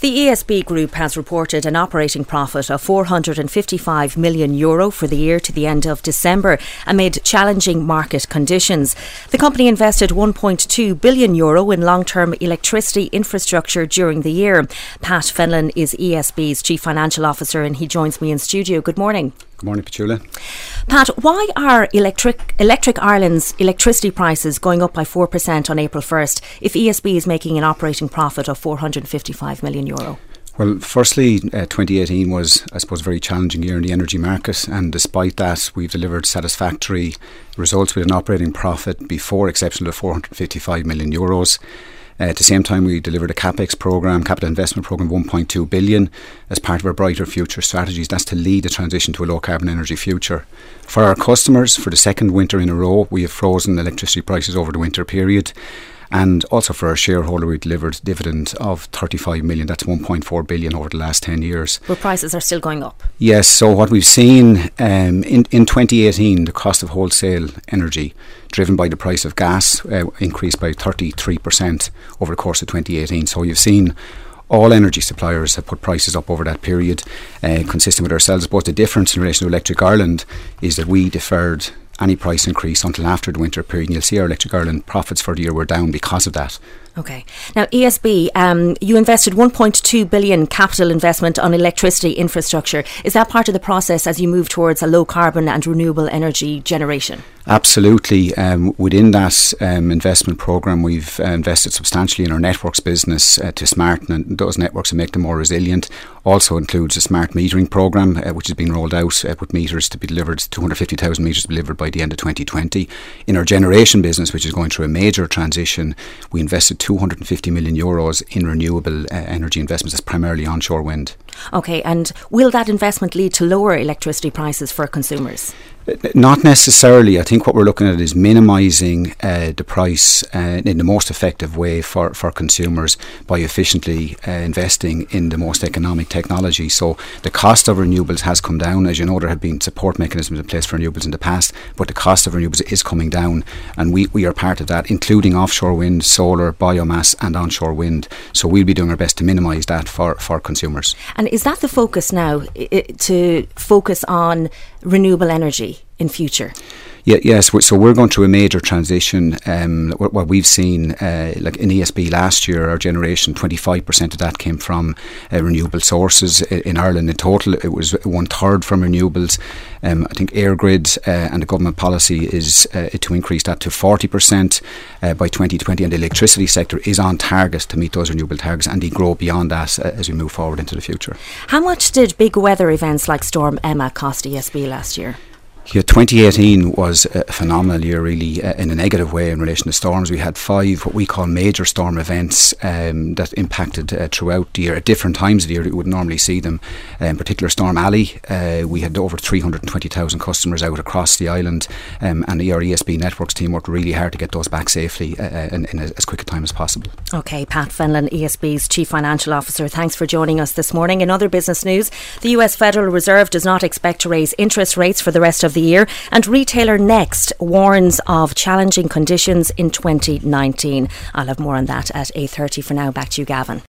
The ESB Group has reported an operating profit of €455 million for the year to the end of December amid challenging market conditions. The company invested €1.2 billion in long-term electricity infrastructure during the year. Pat Fenlon is ESB's Chief Financial Officer and he joins me in studio. Good morning. Good morning, Petula. Pat, why are Electric Ireland's electricity prices going up by 4% on April 1st if ESB is making an operating profit of €455 million? Well, firstly, 2018 was, I suppose, a very challenging year in the energy market, and despite that, we've delivered satisfactory results with an operating profit before exceptional of €455 million. At the same time, we delivered a capital investment programme of €1.2 billion as part of our Brighter Future strategies. That's to lead the transition to a low carbon energy future. For our customers, for the second winter in a row, we have frozen electricity prices over the winter period. And also for our shareholder, we delivered a dividend of $35 million. That's $1.4 billion over the last 10 years. But prices are still going up. Yes, so what we've seen in 2018, the cost of wholesale energy driven by the price of gas increased by 33% over the course of 2018. So you've seen all energy suppliers have put prices up over that period, consistent with ourselves. But the difference in relation to Electric Ireland is that we deferred any price increase until after the winter period. And you'll see our Electric Ireland profits for the year were down because of that. Okay. Now, ESB, you invested $1.2 billion capital investment on electricity infrastructure. Is that part of the process as you move towards a low carbon and renewable energy generation? Absolutely. Within that investment programme, we've invested substantially in our networks business to smarten those networks and make them more resilient. Also includes a smart metering programme, which is being rolled out with meters to be delivered, 250,000 meters to be delivered by the end of 2020. In our generation business, which is going through a major transition, we invested €250 million in renewable energy investments. That's primarily onshore wind. Okay, and will that investment lead to lower electricity prices for consumers? Not necessarily. I think what we're looking at is minimising the price in the most effective way for consumers by efficiently investing in the most economic technology. So the cost of renewables has come down. As you know, there have been support mechanisms in place for renewables in the past, but the cost of renewables is coming down, and we are part of that, including offshore wind, solar, biomass and onshore wind. So we'll be doing our best to minimise that for consumers. And is that the focus now, to focus on renewable energy in future? Yes, so we're going through a major transition. What we've seen, like in ESB last year, our generation, 25% of that came from renewable sources. In Ireland in total, it was 1/3 from renewables. I think EirGrid and the government policy is to increase that to 40% by 2020, and the electricity sector is on target to meet those renewable targets and grow beyond that as we move forward into the future. How much did big weather events like Storm Emma cost ESB last year? Yeah, 2018 was a phenomenal year, really, in a negative way in relation to storms. We had 5 what we call major storm events that impacted throughout the year at different times of the year that you would normally see them. In particular, Storm Ali, we had over 320,000 customers out across the island, and the ESB Networks team worked really hard to get those back safely in as quick a time as possible. Okay, Pat Fenlon, ESB's Chief Financial Officer, thanks for joining us this morning. In other business news, the US Federal Reserve does not expect to raise interest rates for the rest of the year, and retailer Next warns of challenging conditions in 2019. I'll have more on that at 8:30. For now, back to you, Gavin.